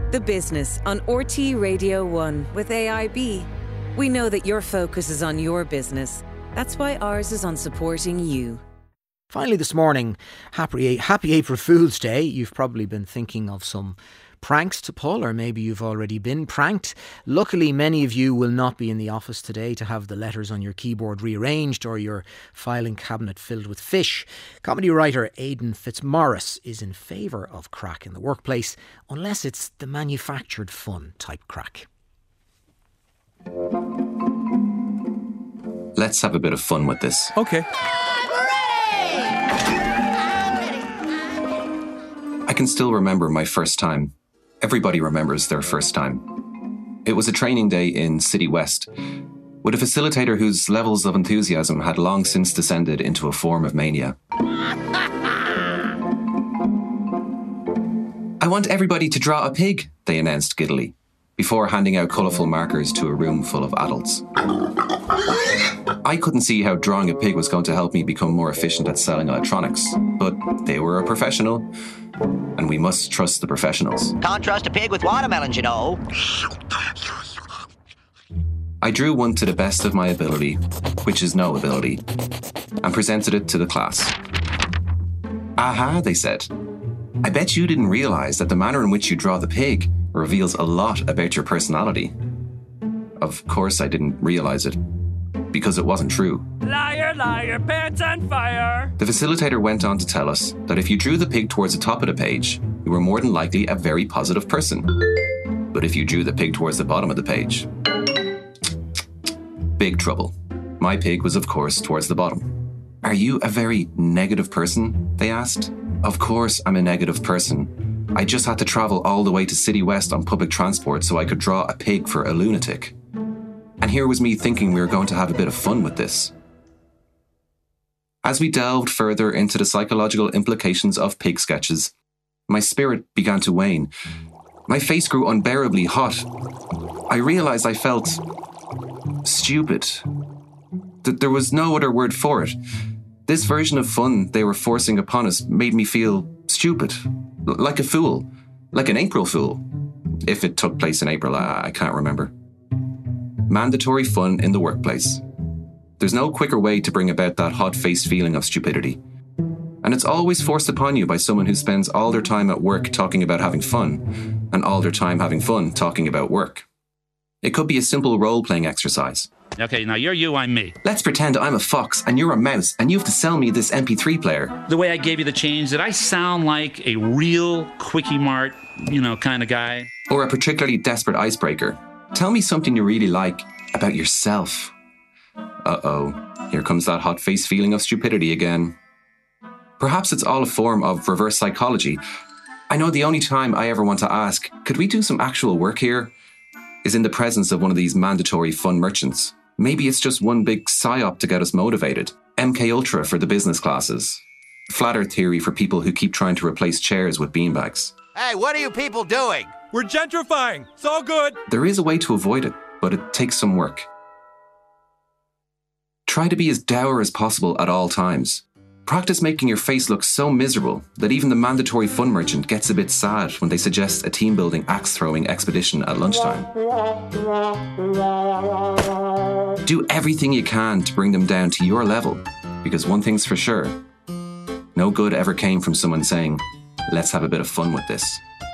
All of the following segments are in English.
The Business on RT Radio 1 with AIB. We know that your focus is on your business. That's why ours is on supporting you. Finally this morning, happy April Fool's Day. You've probably been thinking of some pranks to pull, or maybe you've already been pranked. Luckily, many of you will not be in the office today to have the letters on your keyboard rearranged or your filing cabinet filled with fish. Comedy writer Aidan Fitzmaurice is in favour of crack in the workplace, unless it's the manufactured fun type crack. Let's have a bit of fun with this. Okay. I can still remember my first time. Everybody remembers their first time. It was a training day in City West, with a facilitator whose levels of enthusiasm had long since descended into a form of mania. I want everybody to draw a pig, they announced giddily, before handing out colourful markers to a room full of adults. I couldn't see how drawing a pig was going to help me become more efficient at selling electronics, but they were a professional, and we must trust the professionals. Can't trust a pig with watermelons, you know. I drew one to the best of my ability, which is no ability, and presented it to the class. Aha, they said. I bet you didn't realise that the manner in which you draw the pig reveals a lot about your personality. Of course I didn't realise it, because it wasn't true. Liar, liar, pants on fire. The facilitator went on to tell us that if you drew the pig towards the top of the page, you were more than likely a very positive person. But if you drew the pig towards the bottom of the page, big trouble. My pig was, of course, towards the bottom. Are you a very negative person? They asked. Of course I'm a negative person. I just had to travel all the way to City West on public transport so I could draw a pig for a lunatic. And here was me thinking we were going to have a bit of fun with this. As we delved further into the psychological implications of pig sketches, my spirit began to wane. My face grew unbearably hot. I realised I felt stupid. That there was no other word for it. This version of fun they were forcing upon us made me feel stupid. Like a fool. Like an April Fool. If it took place in April, I can't remember. Mandatory fun in the workplace. There's no quicker way to bring about that hot-faced feeling of stupidity. And it's always forced upon you by someone who spends all their time at work talking about having fun, and all their time having fun talking about work. It could be a simple role-playing exercise. Okay, now you're you, I'm me. Let's pretend I'm a fox and you're a mouse and you have to sell me this MP3 player. The way I gave you the change, did I sound like a real Quickie Mart, kind of guy? Or a particularly desperate icebreaker. Tell me something you really like about yourself. Uh-oh, here comes that hot-faced feeling of stupidity again. Perhaps it's all a form of reverse psychology. I know the only time I ever want to ask, could we do some actual work here, is in the presence of one of these mandatory fun merchants. Maybe it's just one big psyop to get us motivated. MK Ultra for the business classes. Flat Earth theory for people who keep trying to replace chairs with beanbags. Hey, what are you people doing? We're gentrifying. It's all good. There is a way to avoid it, but it takes some work. Try to be as dour as possible at all times. Practice making your face look so miserable that even the mandatory fun merchant gets a bit sad when they suggest a team-building axe-throwing expedition at lunchtime. Do everything you can to bring them down to your level, because one thing's for sure, no good ever came from someone saying, let's have a bit of fun with this.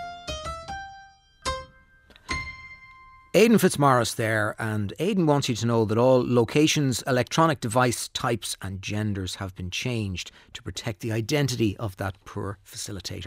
Aidan Fitzmaurice there, and Aidan wants you to know that all locations, electronic device types and genders have been changed to protect the identity of that poor facilitator.